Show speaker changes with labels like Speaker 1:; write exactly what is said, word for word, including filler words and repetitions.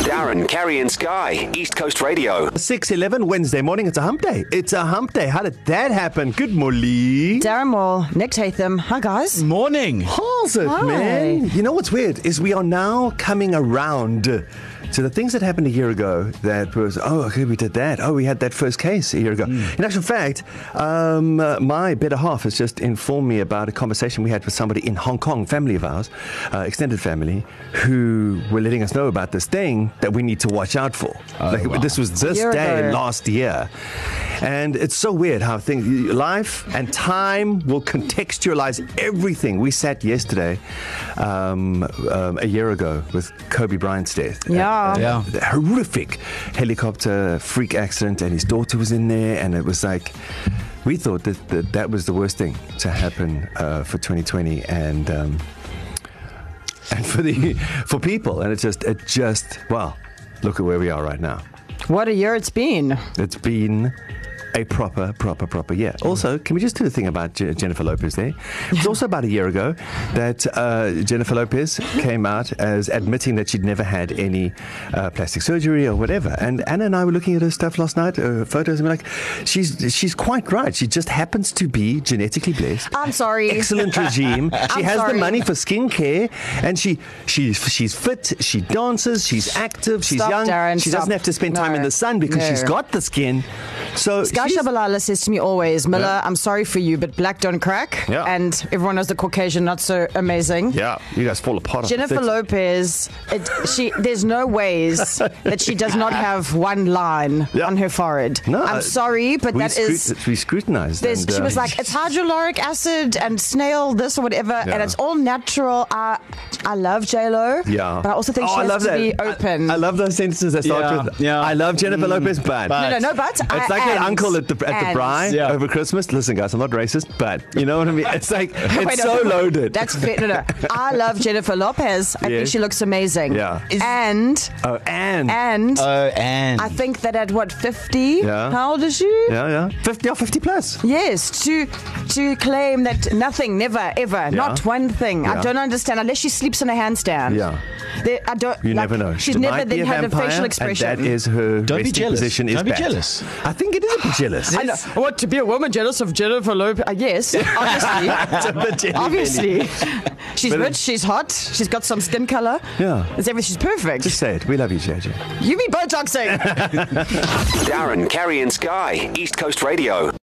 Speaker 1: Darren, Kerry and Sky, East Coast Radio.
Speaker 2: six eleven Wednesday morning, it's a hump day. It's a hump day. How did that happen? Good morning.
Speaker 3: Darren Moore, Nick Tatham. Hi, guys.
Speaker 4: Morning.
Speaker 2: How's it,
Speaker 3: Hi.
Speaker 2: man? You know what's weird is we are now coming around to the things that happened a year ago that was, oh, okay, we did that. Oh, we had that first case a year ago. Mm. In actual fact, um, uh, my better half has just informed me about a conversation we had with somebody in Hong Kong, family of ours, uh, extended family, who were letting us know about this thing that we need to watch out for.
Speaker 4: Oh,
Speaker 2: like,
Speaker 4: wow.
Speaker 2: This was this
Speaker 3: Year
Speaker 2: day
Speaker 3: ago.
Speaker 2: last year. And it's so weird how things, life and time will contextualize everything. We sat yesterday, um, um, a year ago, with Kobe Bryant's death.
Speaker 3: Yeah.
Speaker 4: Yeah.
Speaker 2: The horrific helicopter freak accident, and his daughter was in there, and it was like, we thought that that, that was the worst thing to happen uh, for twenty twenty, and um, and for the for people, and it just it just well, look at where we are right now.
Speaker 3: What a year it's been.
Speaker 2: It's been a proper, proper, proper year. Also, can we just do the thing about J- Jennifer Lopez there? It was also about a year ago that uh, Jennifer Lopez came out as admitting that she'd never had any uh, plastic surgery or whatever. And Anna and I were looking at her stuff last night, her photos, and we're like, she's she's quite right. She just happens to be genetically blessed.
Speaker 3: I'm sorry.
Speaker 2: Excellent regime. She
Speaker 3: I'm
Speaker 2: has
Speaker 3: sorry.
Speaker 2: the money for skincare, and she she's she's fit. She dances. She's active. She's
Speaker 3: Stop,
Speaker 2: young.
Speaker 3: Darren,
Speaker 2: she
Speaker 3: stop.
Speaker 2: doesn't have to spend time
Speaker 3: No.
Speaker 2: in the sun because
Speaker 3: No.
Speaker 2: she's got the skin. So
Speaker 3: Guy
Speaker 2: she's-
Speaker 3: Shabalala says to me always, Miller,
Speaker 2: Yeah.
Speaker 3: I'm sorry for you, but black don't crack.
Speaker 2: Yeah.
Speaker 3: And everyone knows the Caucasian not so amazing.
Speaker 2: Yeah, you guys fall apart. on
Speaker 3: Jennifer
Speaker 2: the
Speaker 3: Lopez, it, she there's no ways that she does not have one line
Speaker 2: Yeah.
Speaker 3: on her forehead.
Speaker 2: No,
Speaker 3: I'm
Speaker 2: uh,
Speaker 3: sorry, but
Speaker 2: we
Speaker 3: that is...
Speaker 2: scrut- we scrutinized.
Speaker 3: There's,
Speaker 2: and,
Speaker 3: she
Speaker 2: uh,
Speaker 3: was like, it's hyaluronic acid and snail this or whatever,
Speaker 2: Yeah.
Speaker 3: and it's all natural. I, I love J-Lo,
Speaker 2: Yeah.
Speaker 3: but I also think
Speaker 2: Oh,
Speaker 3: she
Speaker 2: I
Speaker 3: has
Speaker 2: love
Speaker 3: to
Speaker 2: that.
Speaker 3: be open.
Speaker 2: I, I love those sentences that start
Speaker 4: Yeah,
Speaker 2: with,
Speaker 4: yeah.
Speaker 2: I love Jennifer Lopez, but.
Speaker 4: but-
Speaker 3: no, no, no, but
Speaker 2: It's like that uncle at the at the
Speaker 3: and.
Speaker 2: braai
Speaker 4: Yeah.
Speaker 2: over Christmas. Listen, guys, I'm not racist, but you know what I mean. It's like it's
Speaker 3: Wait,
Speaker 2: so
Speaker 3: no,
Speaker 2: loaded.
Speaker 3: That's fair. No, no. I love Jennifer Lopez. I think
Speaker 2: Yes.
Speaker 3: she looks amazing.
Speaker 2: Yeah.
Speaker 4: Is-
Speaker 3: and
Speaker 2: oh, and
Speaker 3: and
Speaker 4: Oh, and
Speaker 3: I think that at what fifty?
Speaker 2: Yeah.
Speaker 3: How old is she?
Speaker 2: yeah, yeah, fifty or fifty plus.
Speaker 3: Yes, to to claim that nothing, never, ever, not one thing.
Speaker 2: Yeah.
Speaker 3: I don't understand unless she sleeps in a handstand.
Speaker 2: Yeah.
Speaker 3: There, I don't.
Speaker 2: You
Speaker 3: like,
Speaker 2: never know.
Speaker 3: She's
Speaker 2: She
Speaker 3: never
Speaker 2: might be
Speaker 3: then
Speaker 2: a
Speaker 3: had a
Speaker 2: vampire,
Speaker 3: facial expression.
Speaker 2: and that is her
Speaker 4: Don't be
Speaker 2: resting
Speaker 4: jealous.
Speaker 2: position. Is
Speaker 4: Don't be
Speaker 2: bad.
Speaker 4: jealous.
Speaker 2: I think it is a bit jealous.
Speaker 3: I know. What, to be a woman jealous of Jennifer Lopez? Uh, yes, obviously.
Speaker 2: It's a bit jelly
Speaker 3: obviously. She's
Speaker 2: But it-
Speaker 3: rich, she's hot, she's got some skin color.
Speaker 2: Yeah.
Speaker 3: It's everything, she's perfect.
Speaker 2: Just say it. We love you, J J.
Speaker 3: You be Botoxing.
Speaker 1: Darren, Kerry and Sky, East Coast Radio.